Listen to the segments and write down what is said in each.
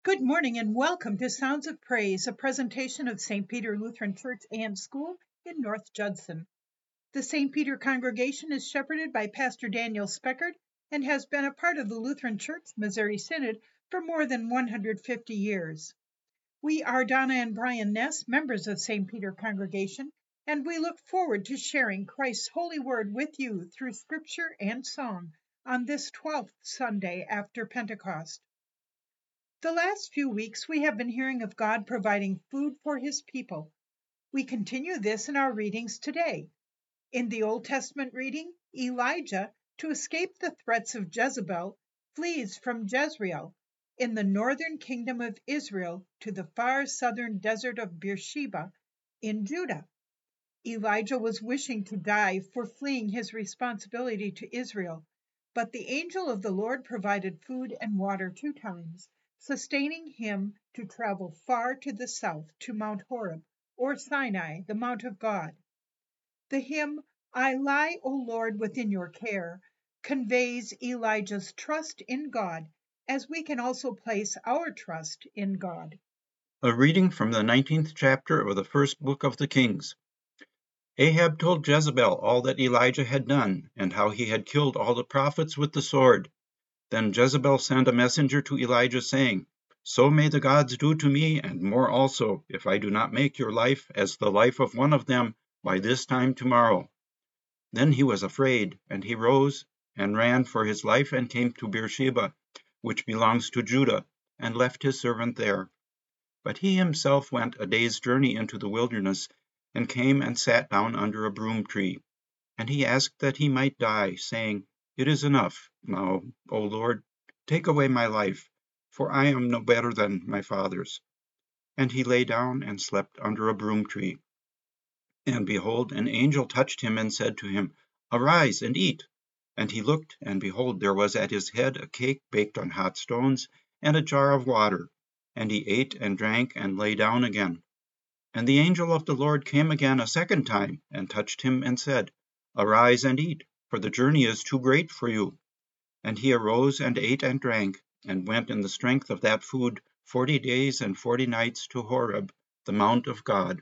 Good morning and welcome to Sounds of Praise, a presentation of St. Peter Lutheran Church and School in North Judson. The St. Peter congregation is shepherded by Pastor Daniel Speckert and has been a part of the Lutheran Church Missouri Synod for more than 150 years. We are Donna and Brian Ness, members of St. Peter congregation, and we look forward to sharing Christ's holy word with you through scripture and song on this 12th Sunday after Pentecost. The last few weeks, we have been hearing of God providing food for his people. We continue this in our readings today. In the Old Testament reading, Elijah, to escape the threats of Jezebel, flees from Jezreel in the northern kingdom of Israel to the far southern desert of Beersheba in Judah. Elijah was wishing to die for fleeing his responsibility to Israel, but the angel of the Lord provided food and water 2 times, sustaining him to travel far to the south to Mount Horeb, or Sinai, the Mount of God. The hymn, I lie, O Lord, within your care, conveys Elijah's trust in God, as we can also place our trust in God. A reading from the 19th chapter of the first book of the Kings. Ahab told Jezebel all that Elijah had done, and how he had killed all the prophets with the sword. Then Jezebel sent a messenger to Elijah, saying, So may the gods do to me, and more also, if I do not make your life as the life of one of them by this time tomorrow. Then he was afraid, and he rose and ran for his life and came to Beersheba, which belongs to Judah, and left his servant there. But he himself went a day's journey into the wilderness, and came and sat down under a broom tree. And he asked that he might die, saying, It is enough now, O Lord, take away my life, for I am no better than my fathers. And he lay down and slept under a broom tree. And behold, an angel touched him and said to him, Arise and eat. And he looked, and behold, there was at his head a cake baked on hot stones, and a jar of water. And he ate and drank and lay down again. And the angel of the Lord came again a second time, and touched him, and said, Arise and eat, for the journey is too great for you. And he arose and ate and drank, and went in the strength of that food 40 days and 40 nights to Horeb, the mount of God.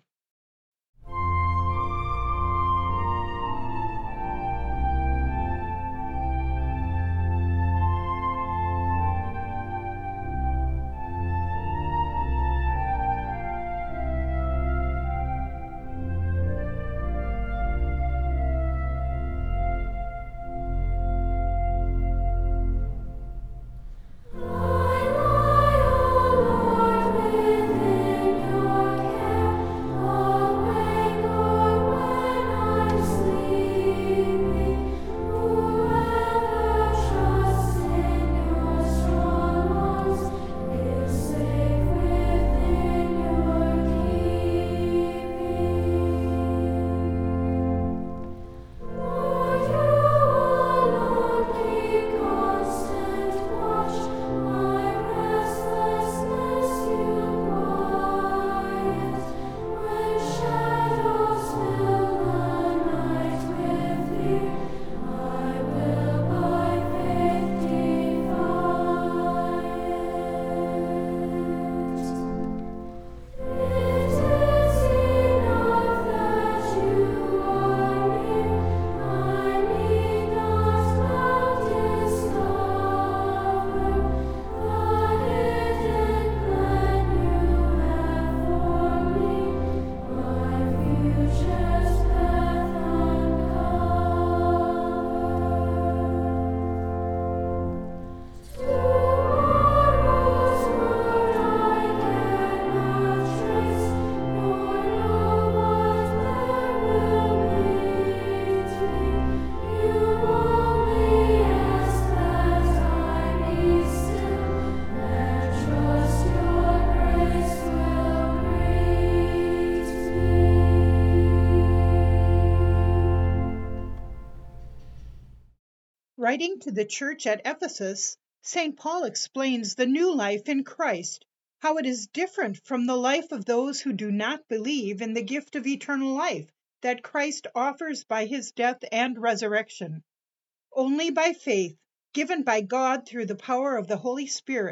Writing to the church at Ephesus, St. Paul explains the new life in Christ, how it is different from the life of those who do not believe in the gift of eternal life that Christ offers by his death and resurrection. Only by faith, given by God through the power of the Holy Spirit,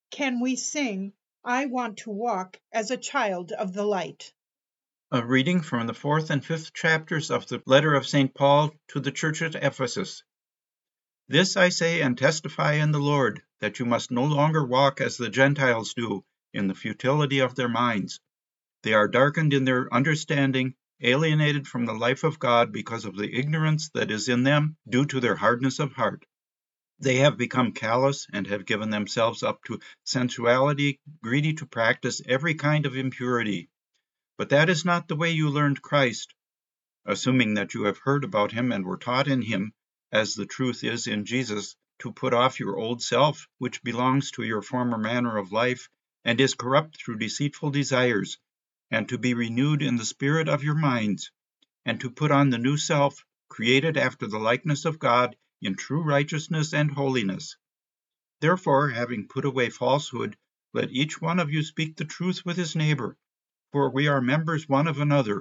can we sing, I want to walk as a child of the light? A reading from the 4th and 5th chapters of the letter of St. Paul to the church at Ephesus. This I say and testify in the Lord, that you must no longer walk as the Gentiles do, in the futility of their minds. They are darkened in their understanding, alienated from the life of God because of the ignorance that is in them due to their hardness of heart. They have become callous and have given themselves up to sensuality, greedy to practice every kind of impurity. But that is not the way you learned Christ, assuming that you have heard about him and were taught in him, as the truth is in Jesus, to put off your old self, which belongs to your former manner of life, and is corrupt through deceitful desires, and to be renewed in the spirit of your minds, and to put on the new self, created after the likeness of God, in true righteousness and holiness. Therefore, having put away falsehood, let each one of you speak the truth with his neighbor, for we are members one of another.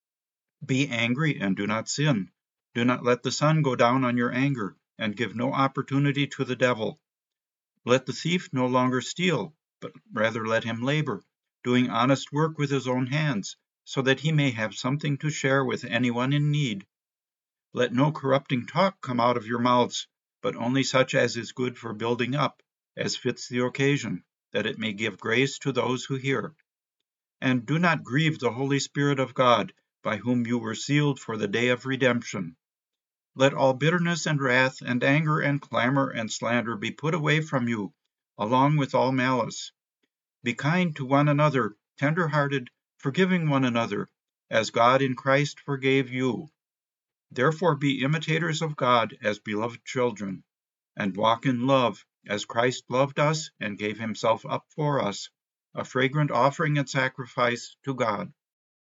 Be angry and do not sin. Do not let the sun go down on your anger, and give no opportunity to the devil. Let the thief no longer steal, but rather let him labor, doing honest work with his own hands, so that he may have something to share with anyone in need. Let no corrupting talk come out of your mouths, but only such as is good for building up, as fits the occasion, that it may give grace to those who hear. And do not grieve the Holy Spirit of God, by whom you were sealed for the day of redemption. Let all bitterness and wrath and anger and clamor and slander be put away from you, along with all malice. Be kind to one another, tender-hearted, forgiving one another, as God in Christ forgave you. Therefore be imitators of God as beloved children, and walk in love, as Christ loved us and gave himself up for us, a fragrant offering and sacrifice to God.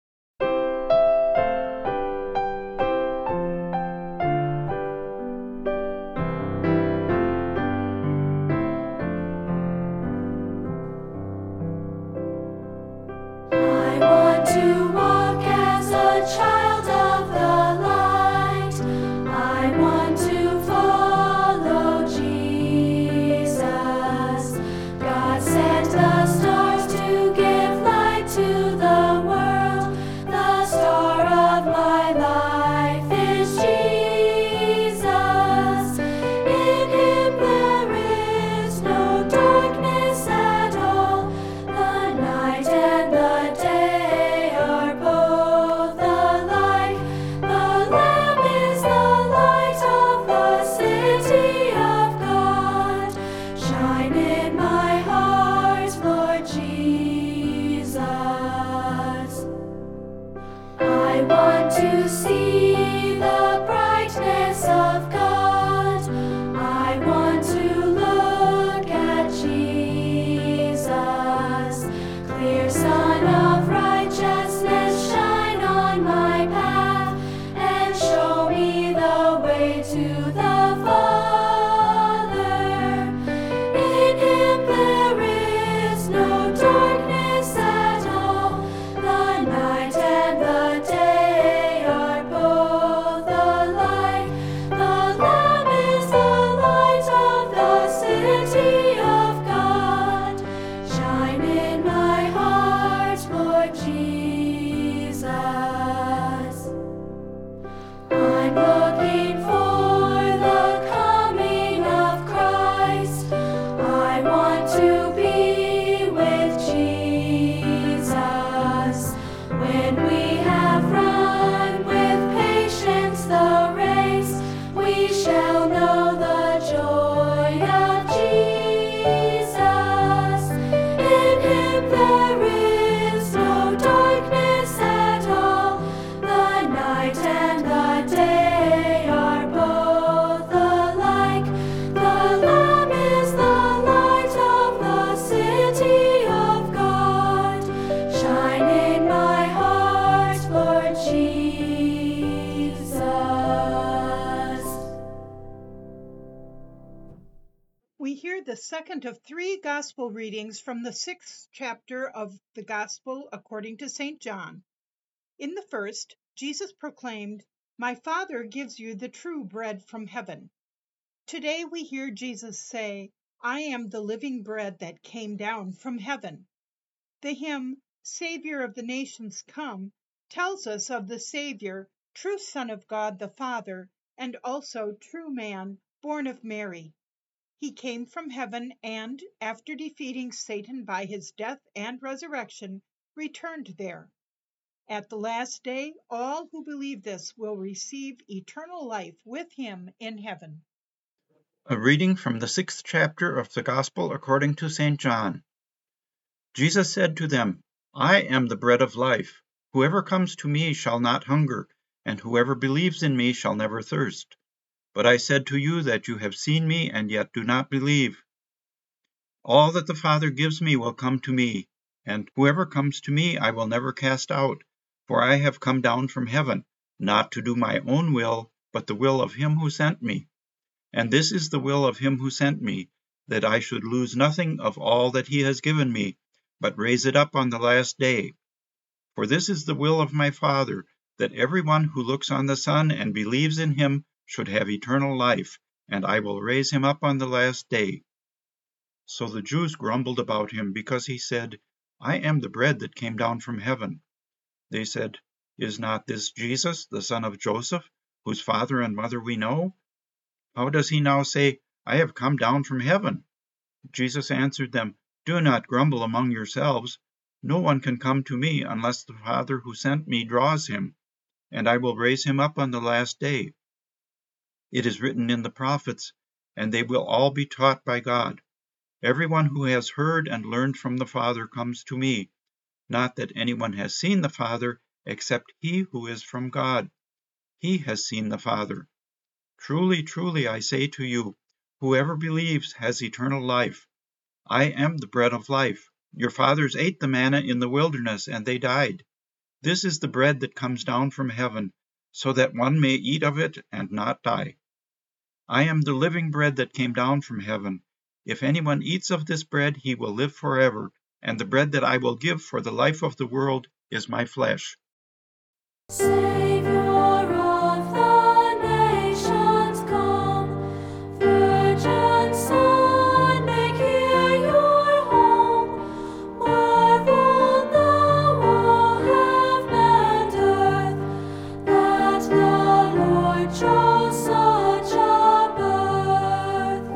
I want to walk as a child of the light. I want to follow Jesus. God sent the stars to give light to the world. The star of my life is Jesus. In him there is no darkness at all. The night and the day are both alike. The Lamb is the light of the city of God. Shine in my heart, Lord Jesus. I want to see the brightness of God. I want to look at Jesus. Clear sun of righteousness, shine on my path and show me the way to the Father. In him there is no darkness at all. The night and the day are both alike. The Lamb is the light of the city of God. Shine in my heart, Lord Jesus. I'm looking for the coming of Christ. I want to be with Jesus. When we have run with patience the race, we shall know the joy of Jesus. In him there is no darkness at all. The night and the day are both alike. The Lamb is the light of the city of God. Shine in my heart, Lord Jesus. We hear the second of three gospel readings from the 6th chapter of the Gospel according to St. John. In the first, Jesus proclaimed, "My Father gives you the true bread from heaven." Today we hear Jesus say, I am the living bread that came down from heaven. The hymn, Savior of the Nations Come, tells us of the Savior, true Son of God the Father, and also true man, born of Mary. He came from heaven and, after defeating Satan by his death and resurrection, returned there. At the last day, all who believe this will receive eternal life with him in heaven. A reading from the 6th chapter of the Gospel according to St. John. Jesus said to them, I am the bread of life. Whoever comes to me shall not hunger, and whoever believes in me shall never thirst. But I said to you that you have seen me and yet do not believe. All that the Father gives me will come to me, and whoever comes to me I will never cast out. For I have come down from heaven, not to do my own will, but the will of him who sent me. And this is the will of him who sent me, that I should lose nothing of all that he has given me, but raise it up on the last day. For this is the will of my Father, that everyone who looks on the Son and believes in him should have eternal life, and I will raise him up on the last day. So the Jews grumbled about him, because he said, I am the bread that came down from heaven. They said, Is not this Jesus, the son of Joseph, whose father and mother we know? How does he now say, I have come down from heaven? Jesus answered them, Do not grumble among yourselves. No one can come to me unless the Father who sent me draws him, and I will raise him up on the last day. It is written in the prophets, and they will all be taught by God. Everyone who has heard and learned from the Father comes to me. Not that anyone has seen the Father, except he who is from God. He has seen the Father. Truly, truly, I say to you, whoever believes has eternal life. I am the bread of life. Your fathers ate the manna in the wilderness, and they died. This is the bread that comes down from heaven, so that one may eat of it and not die. I am the living bread that came down from heaven. If anyone eats of this bread, he will live forever, and the bread that I will give for the life of the world is my flesh. Savior of the nations, come. Virgin Son, make here your home. Marvel now, all heaven and earth, that the Lord chose such a birth.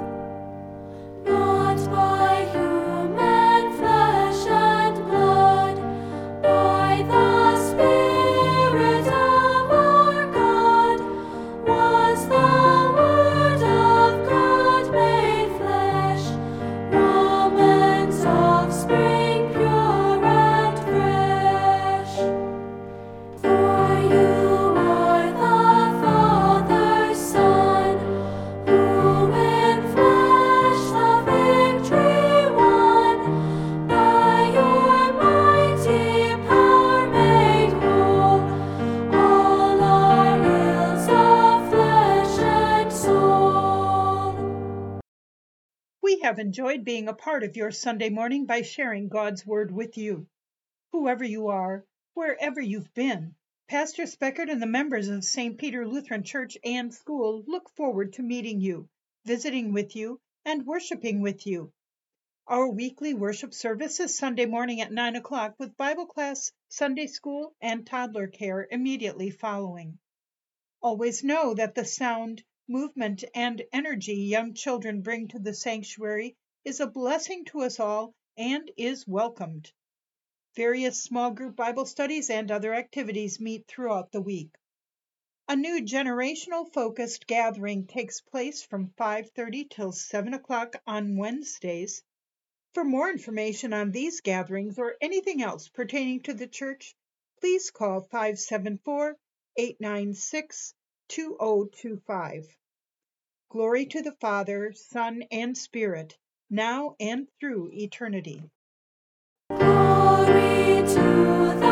Not by human flesh and blood, by the Spirit of our God, was the Word of God made flesh, woman's offspring pure and fresh. For you are the Father's Son, who in flesh the victory won. By your mighty power made whole all our ills of flesh and soul. We have enjoyed being a part of your Sunday morning by sharing God's Word with you. Whoever you are, wherever you've been, Pastor Speckert and the members of St. Peter Lutheran Church and School look forward to meeting you, visiting with you, and worshiping with you. Our weekly worship service is Sunday morning at 9 o'clock with Bible class, Sunday school, and toddler care immediately following. Always know that the sound, movement, and energy young children bring to the sanctuary is a blessing to us all and is welcomed. Various small group Bible studies and other activities meet throughout the week. A new generational focused gathering takes place from 5:30 till 7 o'clock on Wednesdays. For more information on these gatherings or anything else pertaining to the church, please call 574-896-2025. Glory to the Father, Son, and Spirit, now and through eternity. Glory to the